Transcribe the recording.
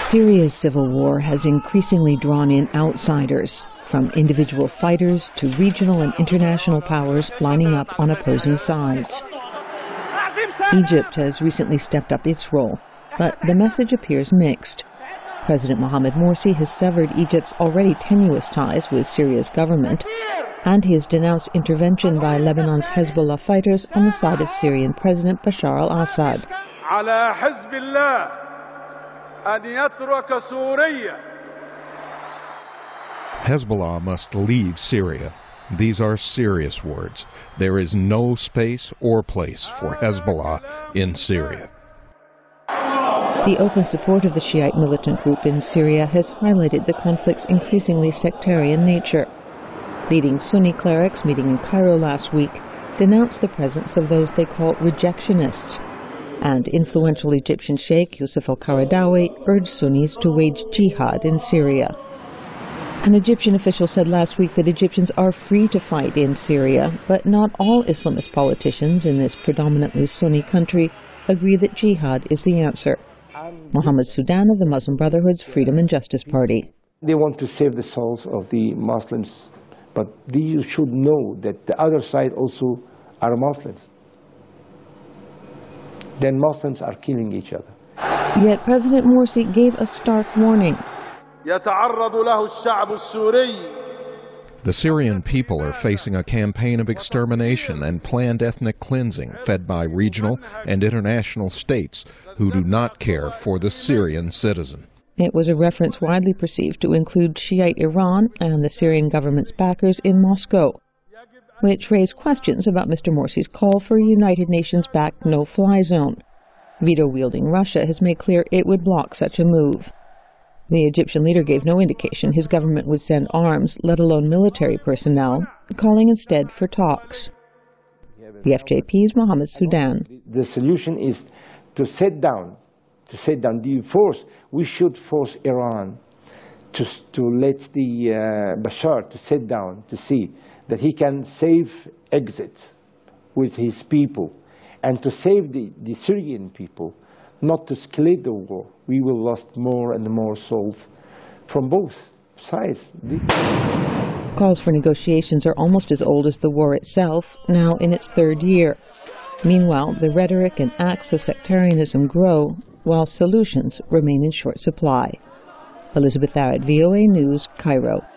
Syria's civil war has increasingly drawn in outsiders, from individual fighters to regional and international powers lining up on opposing sides. Egypt has recently stepped up its role, but the message appears mixed. President Mohamed Morsi has severed Egypt's already tenuous ties with Syria's government, and he has denounced intervention by Lebanon's Hezbollah fighters on the side of Syrian President Bashar al-Assad. Hezbollah must leave Syria. These are serious words. There is no space or place for Hezbollah in Syria. The open support of the Shiite militant group in Syria has highlighted the conflict's increasingly sectarian nature. Leading Sunni clerics meeting in Cairo last week denounced the presence of those they call rejectionists, and influential Egyptian Sheikh Yusuf al-Qaradawi urged Sunnis to wage jihad in Syria. An Egyptian official said last week that Egyptians are free to fight in Syria, but not all Islamist politicians in this predominantly Sunni country agree that jihad is the answer. Mohammed Sudan of the Muslim Brotherhood's Freedom and Justice Party. They want to save the souls of the Muslims, but you should know that the other side also are Muslims. Then Muslims are killing each other. Yet President Morsi gave a stark warning. The Syrian people are facing a campaign of extermination and planned ethnic cleansing fed by regional and international states who do not care for the Syrian citizen. It was a reference widely perceived to include Shiite Iran and the Syrian government's backers in Moscow, which raised questions about Mr. Morsi's call for a United Nations-backed no-fly zone. Veto-wielding Russia has made clear it would block such a move. The Egyptian leader gave no indication his government would send arms, let alone military personnel, calling instead for talks. The FJP's Mohammed Sudan. The solution is to sit down. We should force Iran to let the Bashar to sit down to see that he can save exit with his people and to save the Syrian people, not to escalate the war. We will lose more and more souls from both sides. Calls for negotiations are almost as old as the war itself, now in its third year. Meanwhile, the rhetoric and acts of sectarianism grow, while solutions remain in short supply. Elizabeth Arrett, VOA News, Cairo.